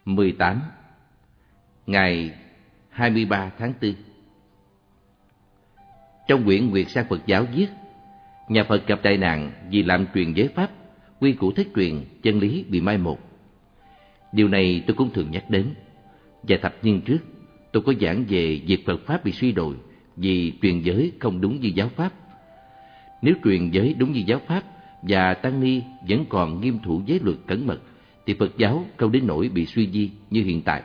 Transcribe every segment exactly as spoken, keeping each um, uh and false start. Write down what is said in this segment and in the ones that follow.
mười tám. Ngày hai mươi ba tháng tư. Trong quyển Nguyệt Sang Phật Giáo viết, nhà Phật gặp đại nạn vì làm truyền giới pháp, quy củ thất truyền, chân lý bị mai một. Điều này tôi cũng thường nhắc đến. Vài thập niên trước, tôi có giảng về việc Phật pháp bị suy đồi vì truyền giới không đúng như giáo pháp. Nếu truyền giới đúng như giáo pháp và tăng ni vẫn còn nghiêm thủ giới luật cẩn mật, thì Phật giáo không đến nỗi bị suy di như hiện tại.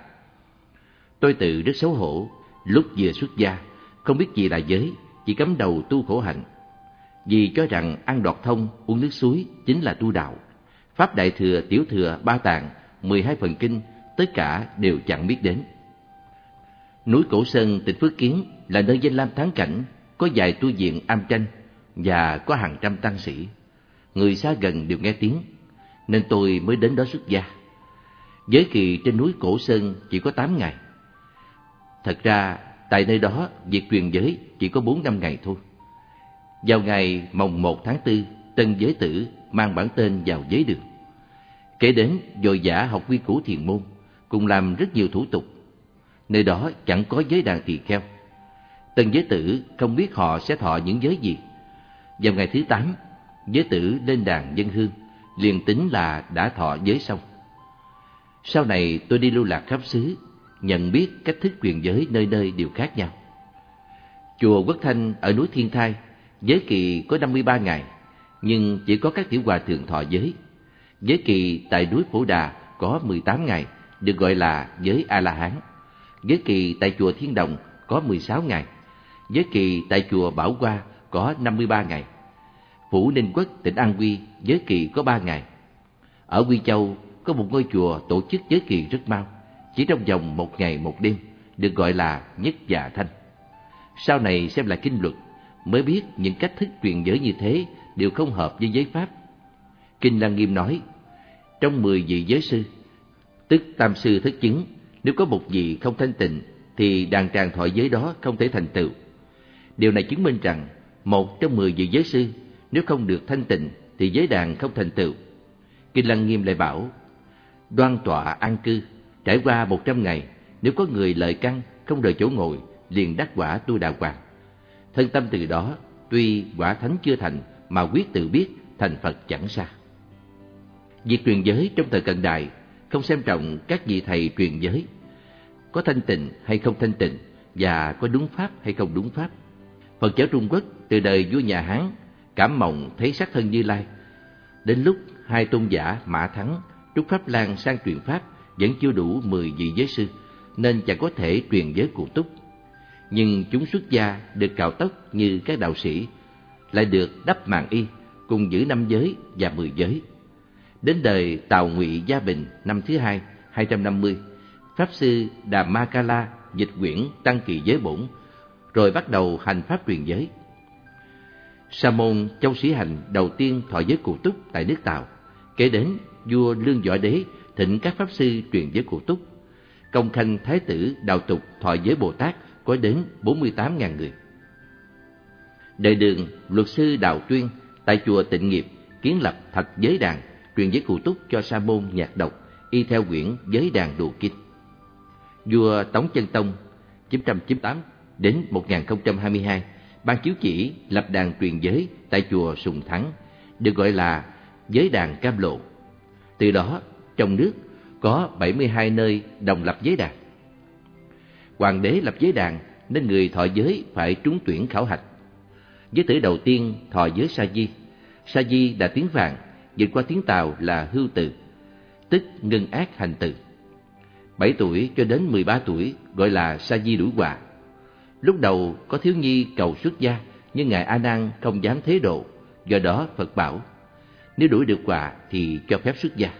Tôi tự rất xấu hổ, lúc vừa xuất gia, không biết gì là giới, chỉ cắm đầu tu khổ hạnh. Vì cho rằng ăn đọt thông, uống nước suối chính là tu đạo. Pháp Đại Thừa, Tiểu Thừa, Ba Tạng, mười hai phần kinh, tất cả đều chẳng biết đến. Núi Cổ Sơn, tỉnh Phước Kiến là nơi danh lam thắng cảnh, có vài tu viện am tranh và có hàng trăm tăng sĩ. Người xa gần đều nghe tiếng, nên tôi mới đến đó xuất gia. Giới kỳ trên núi Cổ Sơn chỉ có tám ngày. Thật ra, tại nơi đó, việc truyền giới chỉ có bốn năm ngày thôi. Vào ngày mồng một tháng tư, tân giới tử mang bản tên vào giới đường. Kể đến vội vã học quy củ thiền môn, cùng làm rất nhiều thủ tục. Nơi đó chẳng có giới đàn tỳ kheo. Tân giới tử không biết họ sẽ thọ những giới gì. Vào ngày thứ tám, giới tử lên đàn dâng hương, liền tính là đã thọ giới xong. Sau này tôi đi lưu lạc khắp xứ, nhận biết cách thức truyền giới nơi nơi đều khác nhau. Chùa Quốc Thanh ở núi Thiên Thai, giới kỳ có năm mươi ba ngày, nhưng chỉ có các tiểu hòa thượng thọ giới. Giới kỳ tại núi Phổ Đà có mười tám ngày, được gọi là giới A-la-hán. Giới kỳ tại chùa Thiên Đồng có mười sáu ngày. Giới kỳ tại chùa Bảo Hoa có năm mươi ba ngày. Phủ Ninh Quốc, tỉnh An Huy, giới kỳ có ba ngày. Ở Quy Châu có một ngôi chùa tổ chức giới kỳ rất mau, chỉ trong vòng một ngày một đêm, được gọi là Nhất Dạ Thanh. Sau này xem lại kinh luật, mới biết những cách thức truyền giới như thế đều không hợp với giới pháp. Kinh Lăng Nghiêm nói, trong mười vị giới sư, tức tam sư thất chứng, nếu có một vị không thanh tịnh, thì đàn tràng thọ giới đó không thể thành tựu. Điều này chứng minh rằng, một trong mười vị giới sư, nếu không được thanh tịnh, thì giới đàn không thành tựu. Kinh Lăng Nghiêm lại bảo, đoan tọa an cư, trải qua một trăm ngày, nếu có người lợi căn, không rời chỗ ngồi, liền đắc quả tu đà hoàng. Thân tâm từ đó, tuy quả thánh chưa thành, mà quyết tự biết thành Phật chẳng xa. Việc truyền giới trong thời cận đại không xem trọng các vị thầy truyền giới có thanh tịnh hay không thanh tịnh, và có đúng pháp hay không đúng pháp. Phật giáo Trung Quốc từ đời vua nhà Hán cảm mộng thấy sắc thân Như Lai, đến lúc hai tôn giả Mã Thắng, Trúc Pháp Lan sang truyền pháp vẫn chưa đủ mười vị giới sư, nên chẳng có thể truyền giới cụ túc. Nhưng chúng xuất gia được cạo tóc như các đạo sĩ, lại được đắp màng y, cùng giữ năm giới và mười giới. Đến đời Tào Ngụy Gia Bình năm thứ hai, hai trăm năm mươi, Pháp sư Đà Ma Ca La dịch quyển Tăng Kỳ Giới Bổn, rồi bắt đầu hành pháp truyền giới. Sa môn Châu Sĩ Hành đầu tiên thọ giới cụ túc tại nước Tào. Kể đến vua Lương Võ Đế thịnh các pháp sư truyền giới cụ túc. Công Khanh Thái tử Đào Tục thọ giới Bồ Tát có đến bốn mươi tám nghìn người. Đời Đường, luật sư Đào Tuyên tại chùa Tịnh Nghiệp kiến lập Thạch Giới Đàn, truyền giới cụ túc cho sa môn nhạc độc, y theo quyển Giới Đàn Đồ Kinh. Vua Tống Chân Tông chín trăm chín mươi tám đến một nghìn không trăm hai mươi hai ban chiếu chỉ lập đàn truyền giới tại chùa Sùng Thắng, được gọi là Giới Đàn Cam Lộ. Từ đó, trong nước có bảy mươi hai nơi đồng lập giới đàn. Hoàng đế lập giới đàn nên người thọ giới phải trúng tuyển khảo hạch. Giới tử đầu tiên thọ giới Sa Di. Sa Di là tiếng Vạn, dịch qua tiếng Tàu là hưu từ, tức ngưng ác hành từ. Bảy tuổi cho đến mười ba tuổi gọi là Sa Di đuổi quả. Lúc đầu có thiếu nhi cầu xuất gia, nhưng ngài A Nan không dám thế độ, do đó Phật bảo nếu đuổi được quả thì cho phép xuất gia.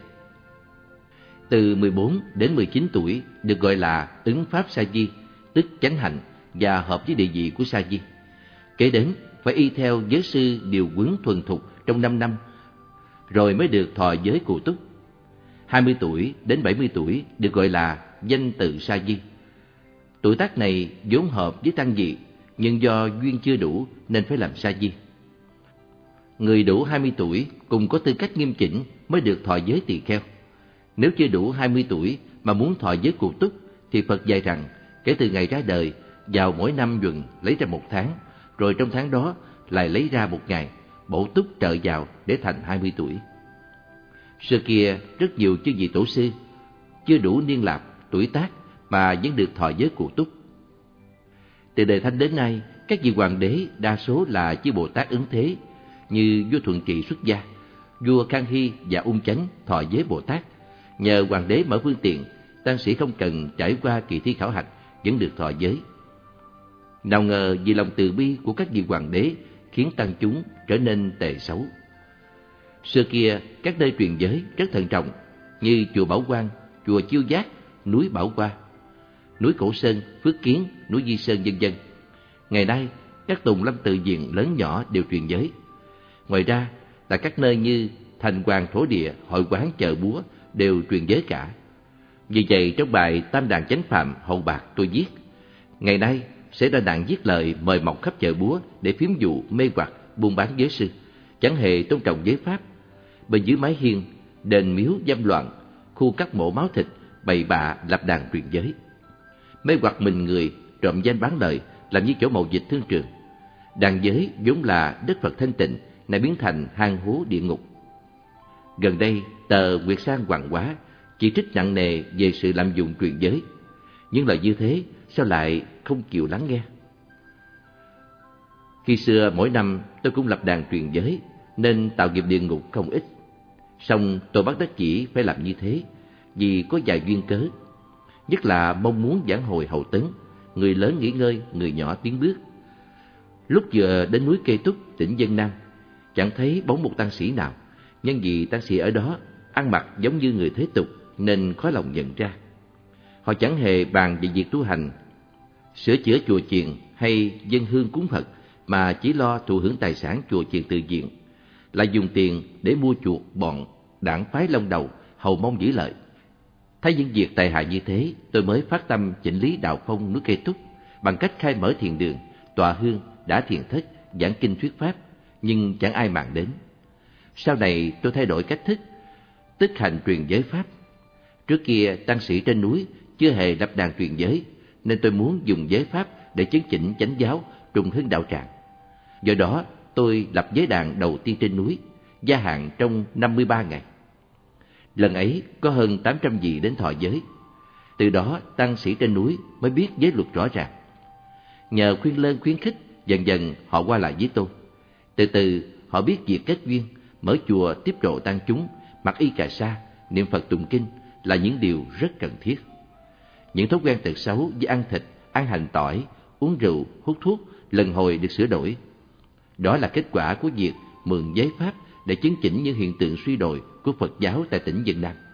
Từ mười bốn đến mười chín tuổi được gọi là ứng pháp Sa Di, tức chánh hạnh và hợp với địa vị của Sa Di. Kể đến phải y theo giới sư điều huấn thuần thục trong năm năm, rồi mới được thọ giới cụ túc. hai mươi tuổi đến bảy mươi tuổi được gọi là danh tự Sa Di. Tuổi tác này vốn hợp với tăng vị, nhưng do duyên chưa đủ nên phải làm Sa Di. Người đủ hai mươi tuổi cùng có tư cách nghiêm chỉnh mới được thọ giới tỳ kheo. Nếu chưa đủ hai mươi tuổi mà muốn thọ giới cụ túc thì Phật dạy rằng kể từ ngày ra đời, vào mỗi năm nhuận lấy ra một tháng, rồi trong tháng đó lại lấy ra một ngày, bổ túc trợ vào để thành hai mươi tuổi. Xưa kia rất nhiều chư vị tổ sư chưa đủ niên lạp, tuổi tác mà vẫn được thọ giới cụ túc. Từ đời Thanh đến nay, các vị hoàng đế đa số là chư Bồ Tát ứng thế, như vua Thuận Trị xuất gia, vua Khang Hy và Ung Chánh thọ giới Bồ Tát. Nhờ hoàng đế mở phương tiện, tăng sĩ không cần trải qua kỳ thi khảo hạch vẫn được thọ giới. Nào ngờ vì lòng từ bi của các vị hoàng đế khiến tăng chúng trở nên tệ xấu. Xưa kia các nơi truyền giới rất thận trọng, như chùa Bảo Quang, chùa Chiêu Giác, núi Bảo Hoa, núi Cổ Sơn, Phước Kiến, núi Di Sơn vân vân. Ngày nay các tùng lâm tự viện lớn nhỏ đều truyền giới. Ngoài ra tại các nơi như Thành Hoàng Thổ Địa, Hội Quán, Chợ Búa đều truyền giới cả. Vì vậy trong bài Tam Đàn Chánh Phạm Hậu Bạc tôi viết: ngày nay sẽ ra đàn viết lời mời mọc khắp chợ búa để phiếm dụ mê hoặc buôn bán giới sư, chẳng hề tôn trọng giới pháp. Bên dưới mái hiên, đền miếu dâm loạn, khu các mộ máu thịt, bậy bạ lập đàn truyền giới, mê hoặc mình người, trộm danh bán lời, làm như chỗ mậu dịch thương trường. Đàn giới vốn là đất Phật thanh tịnh, nay biến thành hang hố địa ngục. Gần đây tờ Nguyệt Sang Hoàng Hóa chỉ trích nặng nề về sự lạm dụng truyền giới. Những lời như thế sao lại không chịu lắng nghe? Khi xưa mỗi năm tôi cũng lập đàn truyền giới, nên tạo nghiệp địa ngục không ít. Song tôi bắt đắc chỉ phải làm như thế vì có vài duyên cớ, nhất là mong muốn vãn hồi hậu tấn, người lớn nghỉ ngơi, người nhỏ tiến bước. Lúc vừa đến núi Kê Túc, tỉnh Vân Nam, chẳng thấy bóng một tăng sĩ nào, nhân vì tăng sĩ ở đó ăn mặc giống như người thế tục nên khó lòng nhận ra. Họ chẳng hề bàn về việc tu hành, sửa chữa chùa chiền hay dâng hương cúng Phật, mà chỉ lo thụ hưởng tài sản chùa chiền tự viện, lại dùng tiền để mua chuộc bọn đảng phái Long Đầu, hầu mong giữ lợi. Thấy những việc tệ hại như thế, tôi mới phát tâm chỉnh lý đạo phong núi Kê Túc bằng cách khai mở thiền đường, tọa hương, đã thiền thất, giảng kinh thuyết pháp, nhưng chẳng ai màng đến. Sau này tôi thay đổi cách thức, tức hành truyền giới pháp. Trước kia tăng sĩ trên núi chưa hề lập đàn truyền giới, nên tôi muốn dùng giới pháp để chấn chỉnh chánh giáo, trùng hưng đạo tràng. Do đó tôi lập giới đàn đầu tiên trên núi, gia hạn trong năm mươi ba ngày. Lần ấy có hơn tám trăm vị đến thọ giới. Từ đó tăng sĩ trên núi mới biết giới luật rõ ràng. Nhờ khuyên lơn khuyến khích, dần dần họ qua lại với tôi. Từ từ họ biết việc kết duyên, mở chùa tiếp độ tăng chúng, mặc y cà sa, niệm Phật tụng kinh là những điều rất cần thiết. Những thói quen tật xấu như ăn thịt, ăn hành tỏi, uống rượu, hút thuốc lần hồi được sửa đổi. Đó là kết quả của việc mượn giới pháp để chấn chỉnh những hiện tượng suy đồi của Phật giáo tại tỉnh Vân Nam.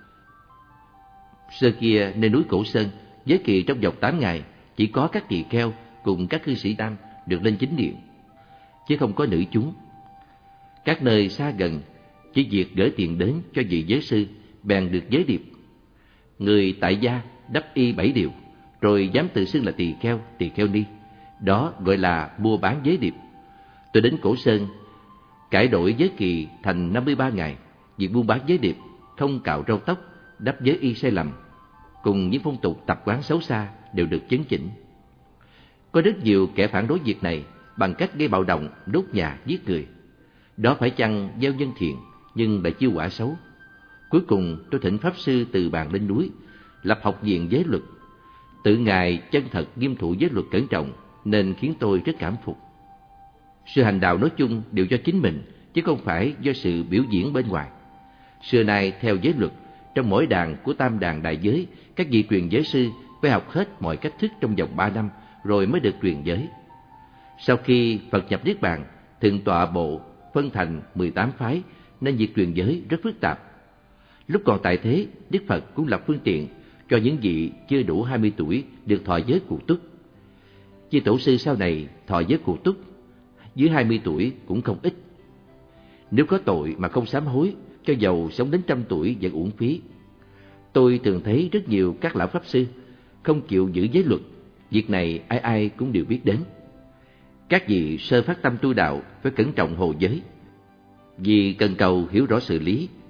Xưa kia nơi núi Cổ Sơn, giới kỳ trong vòng tám ngày chỉ có các tỳ kheo cùng các cư sĩ nam được lên chính điện, chứ không có nữ chúng. Các nơi xa gần chỉ việc gửi tiền đến cho vị giới sư bèn được giới điệp. Người tại gia đắp y bảy điều, rồi dám tự xưng là tỳ kheo, tỳ kheo ni, đó gọi là mua bán giới điệp. Tôi đến Cổ Sơn cải đổi giới kỳ thành năm mươi ba ngày. Việc buôn bán giới điệp, không cạo râu tóc, đắp giới y sai lầm, cùng những phong tục tập quán xấu xa đều được chấn chỉnh. Có rất nhiều kẻ phản đối việc này bằng cách gây bạo động, đốt nhà, giết người. Đó phải chăng gieo nhân thiện nhưng lại chiêu quả xấu? Cuối cùng tôi thỉnh pháp sư từ bàn lên núi, lập học viện giới luật. Tự ngài chân thật nghiêm thủ giới luật cẩn trọng, nên khiến tôi rất cảm phục. Sự hành đạo nói chung đều do chính mình, chứ không phải do sự biểu diễn bên ngoài. Xưa nay theo giới luật, trong mỗi đàn của tam đàn đại giới, các vị truyền giới sư phải học hết mọi cách thức trong vòng ba năm rồi mới được truyền giới. Sau khi Phật nhập Niết Bàn, Thượng Tọa Bộ phân thành mười tám phái, nên việc truyền giới rất phức tạp. Lúc còn tại thế, Đức Phật cũng lập phương tiện cho những vị chưa đủ hai mươi tuổi được thọ giới cụ túc. Chư tổ sư sau này thọ giới cụ túc dưới hai mươi tuổi cũng không ít. Nếu có tội mà không sám hối, cho dầu sống đến trăm tuổi vẫn uổng phí. Tôi thường thấy rất nhiều các lão pháp sư không chịu giữ giới luật. Việc này ai ai cũng đều biết đến. Các vị sơ phát tâm tu đạo phải cẩn trọng hộ giới. Vì cần cầu hiểu rõ sự lý,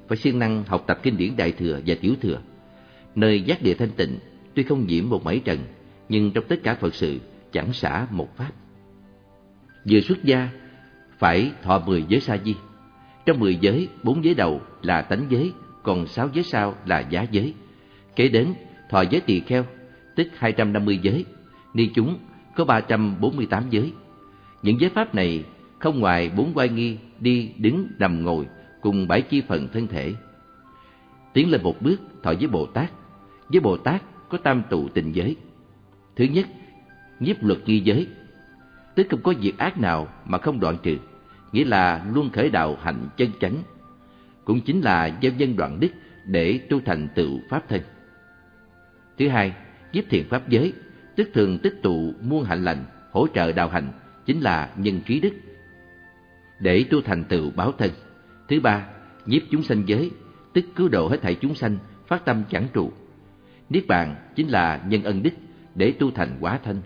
phải siêng năng học tập kinh điển Đại Thừa và Tiểu Thừa. Nơi giác địa thanh tịnh, tuy không nhiễm một mảy trần, nhưng trong tất cả Phật sự chẳng xả một pháp. Vừa xuất gia phải thọ mười giới sa di. Trong mười giới, bốn giới đầu là tánh giới, còn sáu giới sau là giá giới. Kế đến thọ giới tỳ kheo, tức hai trăm năm mươi giới. Ni chúng có ba trăm bốn mươi tám giới. Những giới pháp này không ngoài bốn oai nghi đi, đứng, nằm, ngồi cùng bảy chi phần thân thể. Tiến lên một bước thọ giới Bồ Tát. Với Bồ Tát có tam tụ tình giới. Thứ nhất, nhiếp luật nghi giới, tức không có việc ác nào mà không đoạn trừ, nghĩa là luôn khởi đạo hạnh chân chánh, cũng chính là gieo nhân đoạn đức để tu thành tựu pháp thân. Thứ hai, nhiếp thiện pháp giới, tức thường tích tụ muôn hạnh lành, hỗ trợ đạo hành, chính là nhân trí đức để tu thành tựu báo thân. Thứ ba, nhiếp chúng sanh giới, tức cứu độ hết thảy chúng sanh, phát tâm chẳng trụ. Niết bàn chính là nhân ân đức để tu thành hóa thân.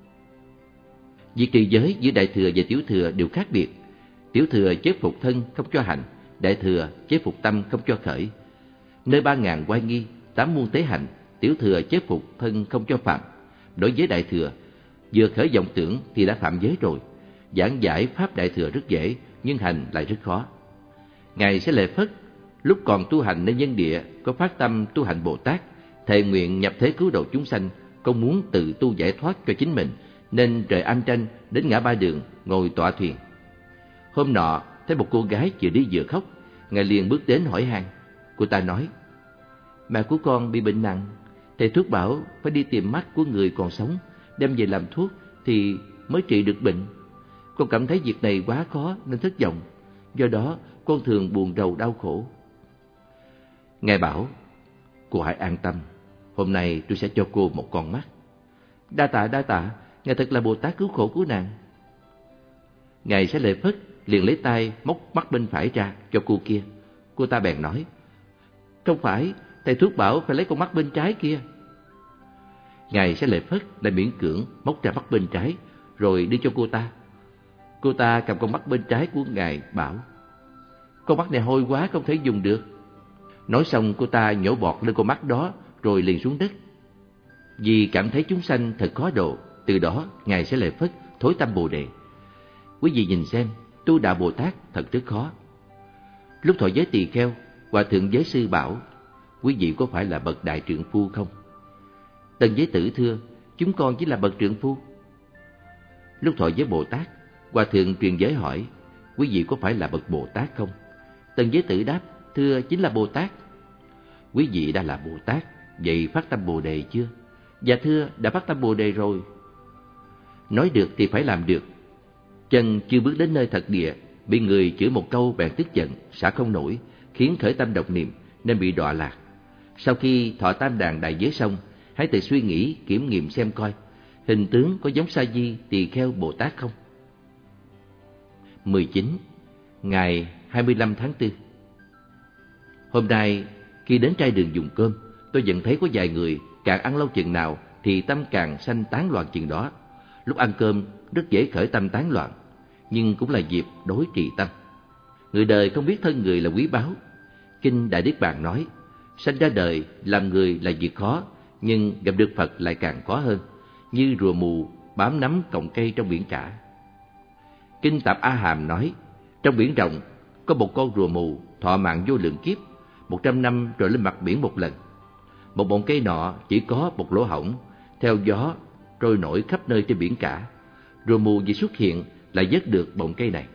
Việc trì giới giữa Đại Thừa và Tiểu Thừa đều khác biệt. Tiểu Thừa chế phục thân không cho hành, Đại Thừa chế phục tâm không cho khởi. Nơi ba ngàn oai nghi, tám muôn tế hạnh, Tiểu Thừa chế phục thân không cho phạm. Đối với Đại Thừa, vừa khởi vọng tưởng thì đã phạm giới rồi. Giảng giải pháp Đại Thừa rất dễ, nhưng hành lại rất khó. Ngài Xá Lợi Phất lúc còn tu hành nơi nhân địa có phát tâm tu hành Bồ Tát, thệ nguyện nhập thế cứu độ chúng sanh, không muốn tự tu giải thoát cho chính mình, nên rời Am Tranh đến ngã Ba Đường ngồi tọa thuyền. Hôm nọ thấy một cô gái vừa đi vừa khóc, Ngài liền bước đến hỏi han. Cô ta nói: mẹ của con bị bệnh nặng, thầy thuốc bảo phải đi tìm mắt của người còn sống, đem về làm thuốc thì mới trị được bệnh. Con cảm thấy việc này quá khó nên thất vọng, do đó con thường buồn rầu đau khổ. Ngài bảo: cô hãy an tâm, hôm nay tôi sẽ cho cô một con mắt. Đa tạ, đa tạ, Ngài thật là Bồ Tát cứu khổ cứu nạn. Ngài Xá Lợi Phất liền lấy tay móc mắt bên phải ra cho cô kia. Cô ta bèn nói: không phải, thầy thuốc bảo phải lấy con mắt bên trái kia. Ngài Xá Lợi Phất lại miễn cưỡng móc ra mắt bên trái rồi đưa cho cô ta. Cô ta cầm con mắt bên trái của Ngài bảo: con mắt này hôi quá, không thể dùng được. Nói xong cô ta nhổ bọt lên con mắt đó rồi liền xuống đất. Vì cảm thấy chúng sanh thật khó độ, từ đó Ngài Xá Lợi Phất thối tâm Bồ Đề. Quý vị nhìn xem, tu đạo Bồ Tát thật rất khó. Lúc thọ giới tỳ kheo, Hòa thượng Giới Sư bảo: quý vị có phải là bậc đại trượng phu không? Tân Giới Tử thưa: chúng con chỉ là bậc trượng phu. Lúc thọ giới Bồ Tát, Hòa thượng Truyền Giới hỏi: quý vị có phải là bậc Bồ Tát không? Tân Giới Tử đáp: thưa, chính là Bồ Tát. Quý vị đã là Bồ Tát, vậy phát tâm Bồ Đề chưa? Dạ thưa, đã phát tâm Bồ Đề rồi. Nói được thì phải làm được. Chân chưa bước đến nơi thật địa, bị người chửi một câu bèn tức giận, xả không nổi, khiến khởi tâm độc niệm nên bị đọa lạc. Sau khi thọ tam đàn đại giới xong, hãy tự suy nghĩ kiểm nghiệm xem coi hình tướng có giống Sa Di Tỳ Kheo Bồ Tát không. mười chín. Ngày hai mươi lăm tháng tư. Hôm nay khi đến trai đường dùng cơm, tôi nhận thấy có vài người càng ăn lâu chừng nào thì tâm càng sanh tán loạn chừng đó. Lúc ăn cơm rất dễ khởi tâm tán loạn, nhưng cũng là dịp đối trì tâm. Người đời không biết thân người là quý báu. Kinh Đại Niết Bàn nói: sanh ra đời làm người là việc khó, nhưng gặp được Phật lại càng khó hơn, như rùa mù bám nắm cọng cây trong biển cả. Kinh Tạp A Hàm nói: trong biển rộng có một con rùa mù thọ mạng vô lượng kiếp, một trăm năm rồi lên mặt biển một lần. Một bọng cây nọ chỉ có một lỗ hổng, theo gió trôi nổi khắp nơi trên biển cả. Rùa mù vì xuất hiện lại vớt được bọng cây này.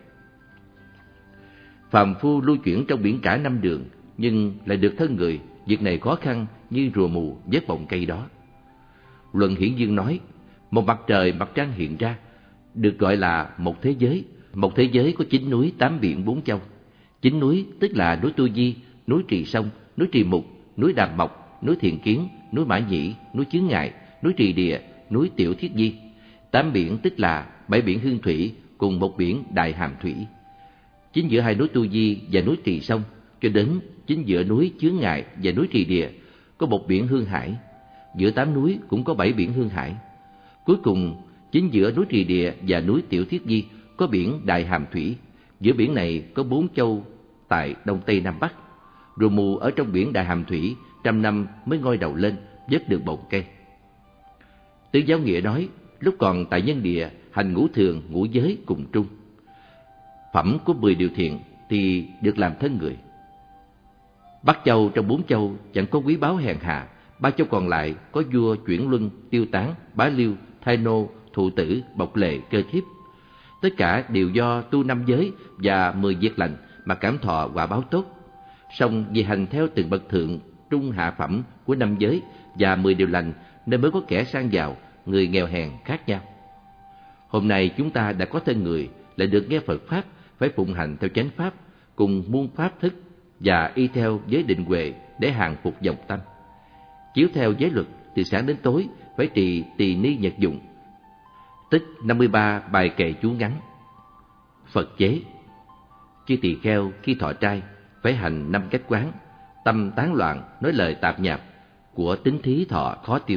Phàm phu lưu chuyển trong biển cả năm đường, nhưng lại được thân người, việc này khó khăn như rùa mù vớt bọng cây đó. Luận Hiển Dương nói: một mặt trời mặt trăng hiện ra, được gọi là một thế giới. Một thế giới có chín núi, tám biển, bốn châu. Chín núi tức là núi Tu Di, núi Trì Sông, núi Trì Mục, núi Đàm Mộc, núi Thiện Kiến, núi Mã Nhĩ, núi Chướng Ngại, núi Trì Địa, núi Tiểu Thiết Di. Tám biển tức là bảy biển Hương Thủy cùng một biển Đại Hàm Thủy. Chính giữa hai núi Tu Di và núi Trì Sông cho đến chính giữa núi Chướng Ngại và núi Trì Địa có một biển Hương Hải. Giữa tám núi cũng có bảy biển Hương Hải. Cuối cùng chính giữa núi Trì Địa và núi Tiểu Thiết Di có biển Đại Hàm Thủy. Giữa biển này có bốn châu tại Đông Tây Nam Bắc. Rùa mù ở trong biển đại hàm thủy, trăm năm mới ngoi đầu lên, vớt được bồng cây. Tứ Giáo Nghĩa nói, lúc còn tại nhân địa, hành ngũ thường, ngũ giới cùng trung. Phẩm của mười điều thiện thì được làm thân người. Bắc Châu trong bốn châu chẳng có quý báu hèn hạ, ba châu còn lại có vua chuyển luân, tiêu tán, bá liêu, thai nô, thụ tử, bộc lệ, cơ thiếp. Tất cả đều do tu năm giới và mười việc lành mà cảm thọ quả báo tốt. Song vì hành theo từng bậc thượng, trung, hạ phẩm của năm giới và mười điều lành nên mới có kẻ sang giàu, người nghèo hèn khác nhau. Hôm nay chúng ta đã có thân người, lại được nghe Phật Pháp, phải phụng hành theo chánh Pháp, cùng muôn Pháp thức và y theo giới định huệ để hàng phục dòng tâm. Chiếu theo giới luật, từ sáng đến tối phải trì tỳ ni nhật dụng, tức năm mươi ba bài kệ chú ngắn. Phật chế: chư tỳ kheo khi thọ trai phải hành năm cách quán, tâm tán loạn, nói lời tạp nhạp, của tính thí thọ khó tiêu.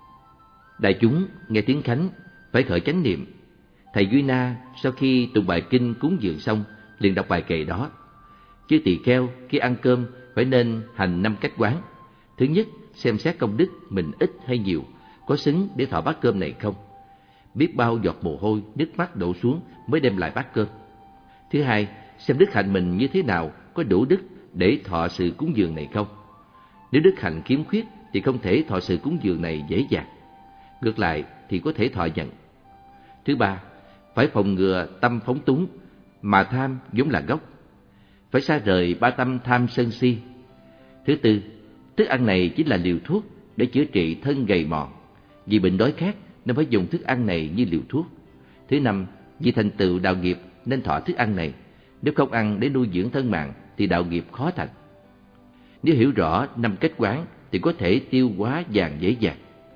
Đại chúng nghe tiếng khánh phải khởi chánh niệm. Thầy Duy Na sau khi tụng bài kinh cúng dường xong liền đọc bài kệ đó. Chư tỳ kheo khi ăn cơm phải nên hành năm cách quán. Thứ nhất, xem xét công đức mình ít hay nhiều, có xứng để thọ bát cơm này không. Biết bao giọt mồ hôi, nước mắt đổ xuống mới đem lại bát cơm. Thứ hai, xem đức hạnh mình như thế nào, có đủ đức để thọ sự cúng dường này không. Nếu đức hạnh khiếm khuyết thì không thể thọ sự cúng dường này dễ dàng. Ngược lại thì có thể thọ nhận. Thứ ba, phải phòng ngừa tâm phóng túng, mà tham vốn là gốc. Phải xa rời ba tâm tham sân si. Thứ tư, thức ăn này chính là liều thuốc để chữa trị thân gầy mòn. Vì bệnh đói khát nên phải dùng thức ăn này như liều thuốc. Thứ năm, vì thành tựu đạo nghiệp nên thọ thức ăn này. Nếu không ăn để nuôi dưỡng thân mạng thì đạo nghiệp khó thành. Nếu hiểu rõ năm cách quán thì có thể tiêu hóa vàng dễ dàng.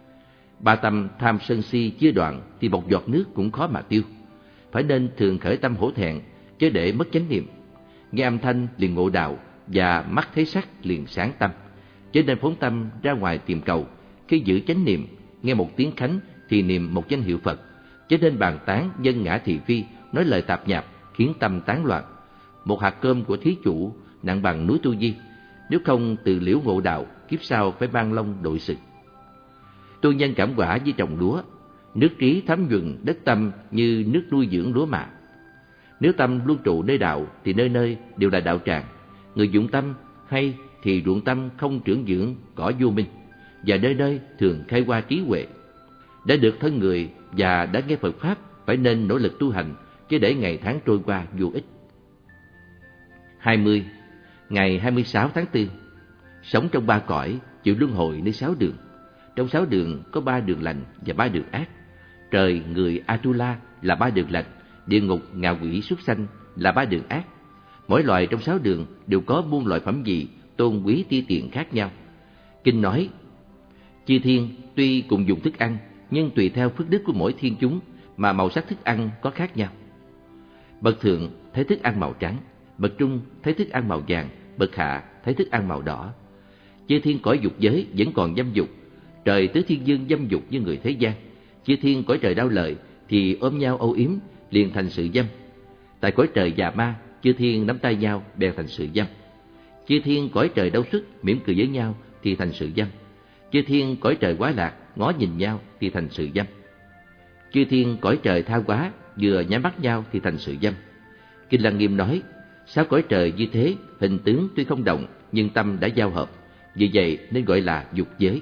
Ba tâm tham sân si chưa đoạn thì một giọt nước cũng khó mà tiêu. Phải nên thường khởi tâm hổ thẹn, chứ để mất chánh niệm. Nghe âm thanh liền ngộ đạo, và mắt thấy sắc liền sáng tâm. Chứ nên phóng tâm ra ngoài tìm cầu. Khi giữ chánh niệm, nghe một tiếng khánh thì niệm một danh hiệu Phật. Chứ nên bàn tán dân ngã thị phi, nói lời tạp nhạp khiến tâm tán loạn. Một hạt cơm của thí chủ nặng bằng núi Tu Di. Nếu không từ liễu ngộ đạo, kiếp sau phải mang lông đội sừng. Tu nhân cảm quả với trồng lúa, nước trí thấm nhuần đất tâm như nước nuôi dưỡng lúa mạ. Nếu tâm luôn trụ nơi đạo thì nơi nơi đều là đạo tràng. Người dụng tâm hay thì ruộng tâm không trưởng dưỡng cỏ vô minh, và nơi nơi thường khai hoa trí huệ. Đã được thân người và đã nghe Phật Pháp phải nên nỗ lực tu hành, chứ để ngày tháng trôi qua vô ích. hai mươi. Ngày hai mươi sáu tháng tư, sống trong ba cõi, chịu luân hồi nơi sáu đường. Trong sáu đường có ba đường lành và ba đường ác. Trời, người, Atula là ba đường lành, địa ngục, ngạ quỷ, súc sanh là ba đường ác. Mỗi loài trong sáu đường đều có muôn loại phẩm vị, tôn quý ti tiện khác nhau. Kinh nói, chư thiên tuy cùng dùng thức ăn, nhưng tùy theo phước đức của mỗi thiên chúng mà màu sắc thức ăn có khác nhau. Bậc thượng thấy thức ăn màu trắng, bậc trung thấy thức ăn màu vàng, bậc hạ thấy thức ăn màu đỏ. Chư thiên cõi dục giới vẫn còn dâm dục. Trời tứ thiên dương dâm dục như người thế gian. Chư thiên cõi trời đau lợi thì ôm nhau âu yếm, liền thành sự dâm. Tại cõi trời già ma, chư thiên nắm tay nhau bèn thành sự dâm. Chư thiên cõi trời đau xuất mỉm cười với nhau thì thành sự dâm. Chư thiên cõi trời quá lạc ngó nhìn nhau thì thành sự dâm. Chư thiên cõi trời tha hóa vừa nhắm mắt nhau thì thành sự dâm. Kinh Lăng Nghiêm nói, sáu cõi trời như thế, hình tướng tuy không động nhưng tâm đã giao hợp, vì vậy nên gọi là dục giới.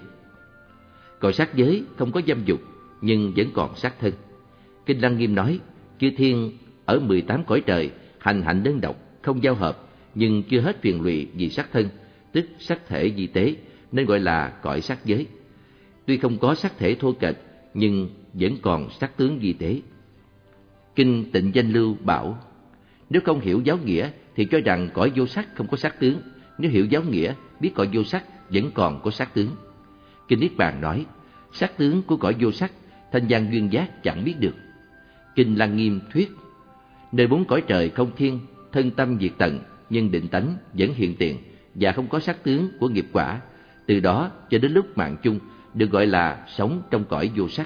Cõi sắc giới không có dâm dục nhưng vẫn còn sắc thân. Kinh Lăng Nghiêm nói, chư thiên ở mười tám cõi trời hành hạnh đơn độc, không giao hợp, nhưng chưa hết phiền lụy vì sắc thân, tức sắc thể di tế, nên gọi là cõi sắc giới. Tuy không có sắc thể thô kệch, nhưng vẫn còn sắc tướng di tế. Kinh Tịnh Danh Lưu bảo, nếu không hiểu giáo nghĩa thì cho rằng cõi vô sắc không có sắc tướng, nếu hiểu giáo nghĩa biết cõi vô sắc vẫn còn có sắc tướng. Kinh Niết Bàn nói, sắc tướng của cõi vô sắc, thanh văn duyên giác chẳng biết được. Kinh Lăng Nghiêm thuyết, nơi bốn cõi trời không thiên, thân tâm diệt tận, nhưng định tánh vẫn hiện tiền và không có sắc tướng của nghiệp quả. Từ đó cho đến lúc mạng chung được gọi là sống trong cõi vô sắc.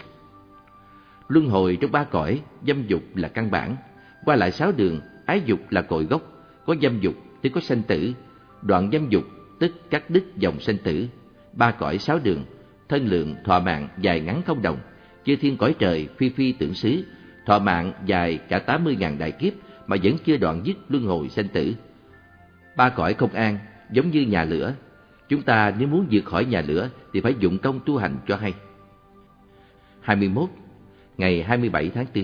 Luân hồi trong ba cõi, dâm dục là căn bản. Qua lại sáu đường, ái dục là cội gốc. Có dâm dục thì có sanh tử, đoạn dâm dục tức cắt đứt dòng sanh tử, ba cõi sáu đường, thân lượng thọ mạng dài ngắn không đồng, chư thiên cõi trời phi phi tưởng xứ, thọ mạng dài cả tám mươi ngàn đại kiếp mà vẫn chưa đoạn dứt luân hồi sanh tử. Ba cõi không an giống như nhà lửa, chúng ta nếu muốn vượt khỏi nhà lửa thì phải dụng công tu hành cho hay. hai mươi mốt. Ngày hai mươi bảy tháng tư.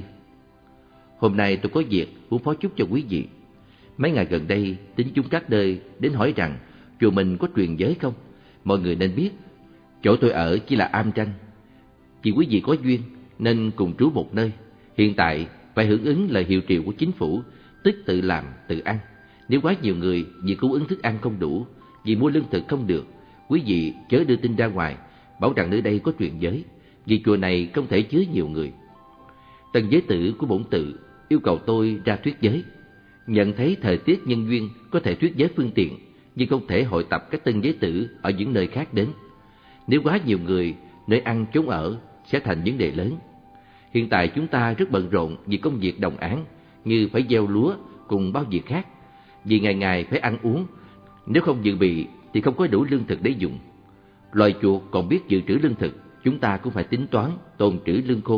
Hôm nay tôi có việc muốn phó chúc cho quý vị. Mấy ngày gần đây, tín chúng các nơi đến hỏi rằng chùa mình có truyền giới không? Mọi người nên biết, chỗ tôi ở chỉ là am tranh. Vì quý vị có duyên nên cùng trú một nơi. Hiện tại phải hưởng ứng lời hiệu triệu của chính phủ, tức tự làm, tự ăn. Nếu quá nhiều người vì cung ứng thức ăn không đủ, vì mua lương thực không được, quý vị chớ đưa tin ra ngoài, bảo rằng nơi đây có truyền giới, vì chùa này không thể chứa nhiều người. Tân giới tử của bổn tự yêu cầu tôi ra thuyết giới. Nhận thấy thời tiết nhân duyên có thể thuyết giới phương tiện, nhưng không thể hội tập các tân giới tử ở những nơi khác đến. Nếu quá nhiều người, nơi ăn chốn ở sẽ thành vấn đề lớn. Hiện tại chúng ta rất bận rộn vì công việc đồng áng, như phải gieo lúa cùng bao việc khác, vì ngày ngày phải ăn uống. Nếu không dự bị thì không có đủ lương thực để dùng. Loài chuột còn biết dự trữ lương thực, chúng ta cũng phải tính toán tồn trữ lương khô.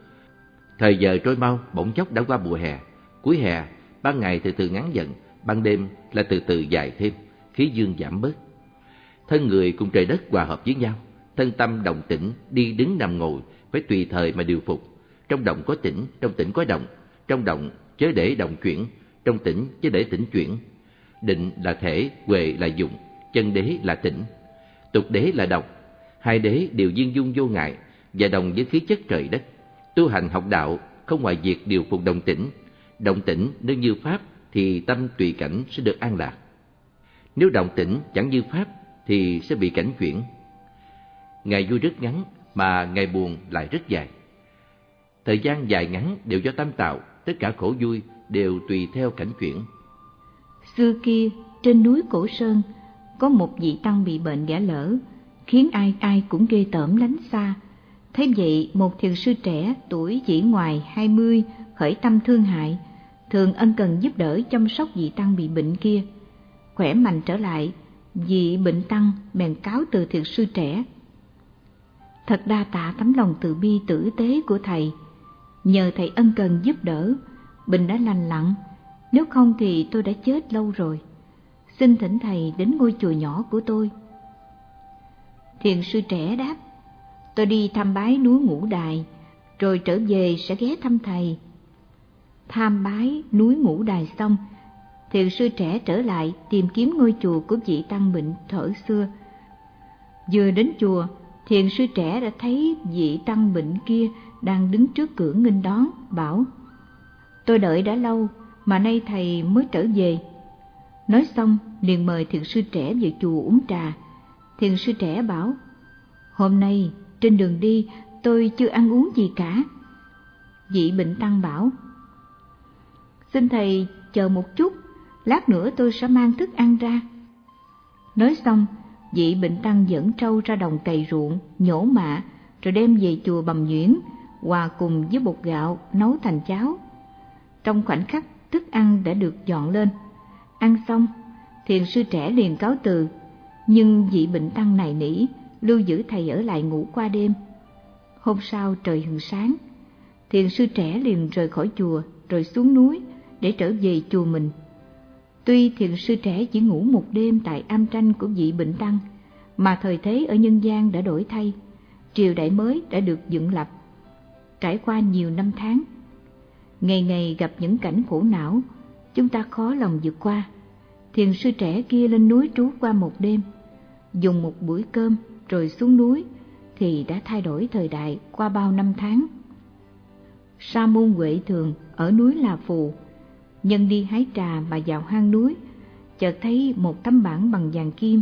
Thời giờ trôi mau, bỗng chốc đã qua mùa hè. Cuối hè, ban ngày từ từ ngắn dần, ban đêm là từ từ dài thêm, khí dương giảm bớt. Thân người cùng trời đất hòa hợp với nhau, thân tâm đồng tĩnh, đi đứng nằm ngồi phải tùy thời mà điều phục. Trong động có tĩnh, trong tĩnh có động, trong động chớ để động chuyển, trong tĩnh chớ để tĩnh chuyển. Định là thể, huệ là dụng, chân đế là tĩnh, tục đế là độc. Hai đế đều viên dung vô ngại và đồng với khí chất trời đất. Tu hành học đạo không ngoài việc điều phục đồng tĩnh. Động tĩnh nếu như pháp thì tâm tùy cảnh sẽ được an lạc. Nếu động tĩnh chẳng như pháp thì sẽ bị cảnh chuyển. Ngày vui rất ngắn mà ngày buồn lại rất dài. Thời gian dài ngắn đều do tâm tạo, tất cả khổ vui đều tùy theo cảnh chuyển. Xưa kia trên núi Cổ Sơn có một vị tăng bị bệnh ghẻ lở, khiến ai ai cũng ghê tởm lánh xa. Thế vậy một thiền sư trẻ tuổi chỉ ngoài hai mươi khởi tâm thương hại, thường ân cần giúp đỡ chăm sóc vị tăng bị bệnh kia. Khỏe mạnh trở lại, vị bệnh tăng bèn cáo từ thiền sư trẻ: thật đa tạ tấm lòng từ bi tử tế của thầy, nhờ thầy ân cần giúp đỡ, bệnh đã lành lặn, nếu không thì tôi đã chết lâu rồi. Xin thỉnh thầy đến ngôi chùa nhỏ của tôi. Thiền sư trẻ đáp: tôi đi thăm bái núi Ngũ Đài, rồi trở về sẽ ghé thăm thầy. Tham bái núi Ngũ Đài xong, thiền sư trẻ trở lại tìm kiếm ngôi chùa của vị tăng bệnh thuở xưa. Vừa đến chùa, thiền sư trẻ đã thấy vị tăng bệnh kia đang đứng trước cửa nghênh đón, bảo: tôi đợi đã lâu mà nay thầy mới trở về. Nói xong liền mời thiền sư trẻ về chùa uống trà. Thiền sư trẻ bảo: hôm nay trên đường đi tôi chưa ăn uống gì cả. Vị bệnh tăng bảo: xin thầy chờ một chút, lát nữa tôi sẽ mang thức ăn ra. Nói xong, vị bệnh tăng dẫn trâu ra đồng cày ruộng, nhổ mạ, rồi đem về chùa bầm nhuyễn, hòa cùng với bột gạo nấu thành cháo. Trong khoảnh khắc, thức ăn đã được dọn lên. Ăn xong, thiền sư trẻ liền cáo từ, nhưng vị bệnh tăng nài nỉ lưu giữ thầy ở lại ngủ qua đêm. Hôm sau trời hừng sáng, thiền sư trẻ liền rời khỏi chùa rồi xuống núi để trở về chùa mình. Tuy thiền sư trẻ chỉ ngủ một đêm tại am tranh của vị bệnh tăng, mà thời thế ở nhân gian đã đổi thay, triều đại mới đã được dựng lập. Trải qua nhiều năm tháng, ngày ngày gặp những cảnh khổ não, chúng ta khó lòng vượt qua. Thiền sư trẻ kia lên núi trú qua một đêm, dùng một bữa cơm rồi xuống núi, thì đã thay đổi thời đại qua bao năm tháng. Sa môn Huệ Thường ở núi La Phù, nhân đi hái trà mà vào hang núi, chợt thấy một tấm bảng bằng vàng kim,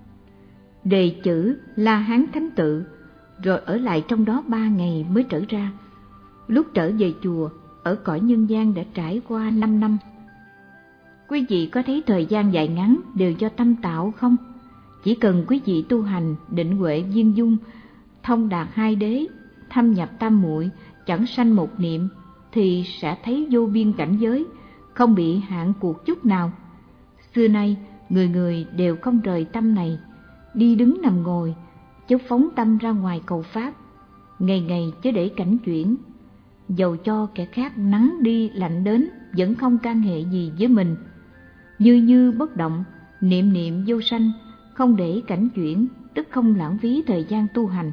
đề chữ La Hán Thánh Tự, rồi ở lại trong đó ba ngày mới trở ra. Lúc trở về chùa, ở cõi nhân gian đã trải qua năm năm. Quý vị có thấy thời gian dài ngắn đều do tâm tạo không? Chỉ cần quý vị tu hành định huệ viên dung, thông đạt hai đế, thâm nhập tam muội, chẳng sanh một niệm, thì sẽ thấy vô biên cảnh giới, không bị hạn cuộc chút nào. Xưa nay người người đều không rời tâm này, đi đứng nằm ngồi, chớ phóng tâm ra ngoài cầu pháp, ngày ngày chớ để cảnh chuyển. Dầu cho kẻ khác nắng đi lạnh đến vẫn không can hệ gì với mình. Như như bất động, niệm niệm vô sanh, không để cảnh chuyển, tức không lãng phí thời gian tu hành.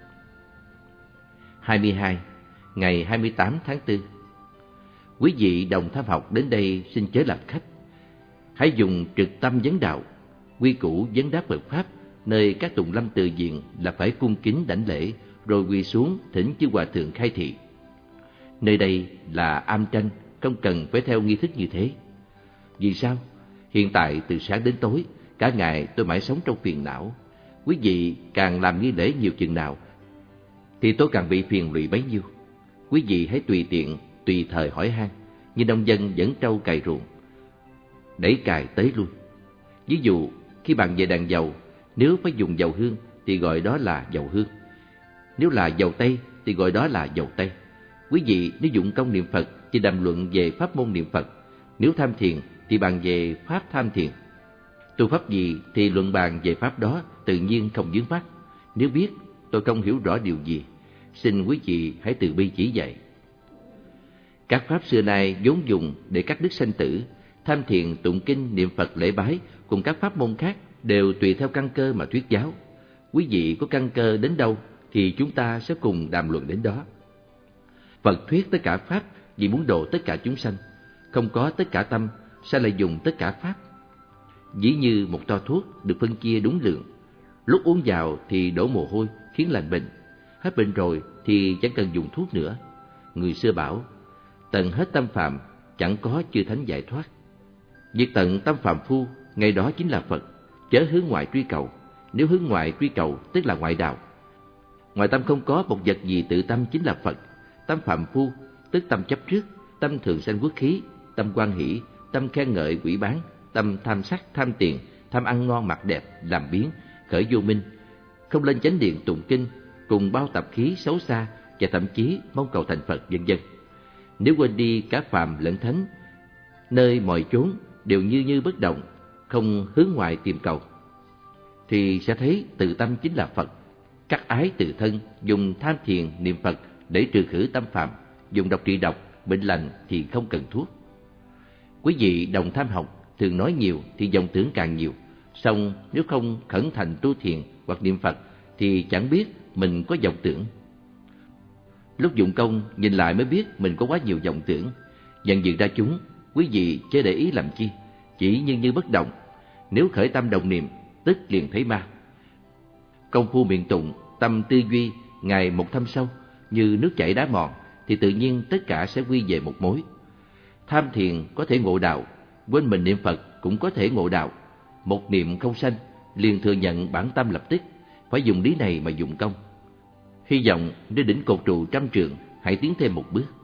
hai mươi hai. Ngày hai mươi tám tháng tư. Quý vị đồng tham học đến đây xin chớ làm khách. Hãy dùng trực tâm vấn đạo, quy củ vấn đáp Phật Pháp, nơi các tùng lâm từ diện là phải cung kính đảnh lễ, rồi quỳ xuống thỉnh chư hòa thượng khai thị. Nơi đây là am tranh, không cần phải theo nghi thức như thế. Vì sao? Hiện tại từ sáng đến tối, cả ngày tôi mãi sống trong phiền não. Quý vị càng làm nghi lễ nhiều chừng nào, thì tôi càng bị phiền lụy bấy nhiêu. Quý vị hãy tùy tiện, tùy thời hỏi han, như nông dân dẫn trâu cày ruộng, đẩy cày tới lui. Ví dụ, khi bàn về đàn dầu, nếu phải dùng dầu hương thì gọi đó là dầu hương. Nếu là dầu tây thì gọi đó là dầu tây. Quý vị nếu dụng công niệm Phật thì đàm luận về pháp môn niệm Phật. Nếu tham thiền thì bàn về pháp tham thiền. Tu pháp gì thì luận bàn về pháp đó, tự nhiên không vướng mắc. Nếu biết tôi không hiểu rõ điều gì, xin quý vị hãy từ bi chỉ dạy. Các pháp xưa nay vốn dùng để các đức sanh tử, tham thiền, tụng kinh, niệm Phật, lễ bái cùng các pháp môn khác đều tùy theo căn cơ mà thuyết giáo. Quý vị có căn cơ đến đâu thì chúng ta sẽ cùng đàm luận đến đó. Phật thuyết tất cả pháp vì muốn độ tất cả chúng sanh, không có tất cả tâm sao lại dùng tất cả pháp? Dĩ như một toa thuốc được phân chia đúng lượng, lúc uống vào thì đổ mồ hôi khiến lành bệnh, hết bệnh rồi thì chẳng cần dùng thuốc nữa. Người xưa bảo, tận hết tâm phạm, chẳng có chư thánh giải thoát. Việc tận tâm phạm phu, ngay đó chính là Phật, chớ hướng ngoại truy cầu. Nếu hướng ngoại truy cầu tức là ngoại đạo. Ngoài tâm không có một vật gì tự tâm chính là Phật. Tâm phạm phu tức tâm chấp trước, tâm thường sanh quốc khí, tâm quan hỷ, tâm khen ngợi quỷ bán, tâm tham sắc, tham tiền, tham ăn ngon mặc đẹp, làm biếng, khởi vô minh, không lên chánh điện tụng kinh, cùng bao tập khí xấu xa và thậm chí mong cầu thành Phật, vân vân. Nếu quên đi cả phàm lẫn thánh, nơi mọi chốn đều như như bất động, không hướng ngoại tìm cầu, thì sẽ thấy tự tâm chính là Phật. Cắt ái tự thân, dùng tham thiền niệm Phật để trừ khử tâm phạm, dùng độc trị độc, bệnh lành thì không cần thuốc. Quý vị đồng tham học thường nói nhiều thì vọng tưởng càng nhiều, song nếu không khẩn thành tu thiền hoặc niệm Phật thì chẳng biết mình có vọng tưởng. Lúc dụng công nhìn lại mới biết mình có quá nhiều vọng tưởng. Nhận diện ra chúng, quý vị chớ để ý làm chi, chỉ như như bất động. Nếu khởi tâm đồng niệm, tức liền thấy ma. Công phu miệng tụng, tâm tư duy ngày một thâm sâu, như nước chảy đá mòn, thì tự nhiên tất cả sẽ quy về một mối. Tham thiền có thể ngộ đạo, quên mình niệm Phật cũng có thể ngộ đạo. Một niệm không sanh, liền thừa nhận bản tâm lập tức. Phải dùng lý này mà dụng công. Hy vọng nếu đỉnh cột trụ trăm trường, hãy tiến thêm một bước.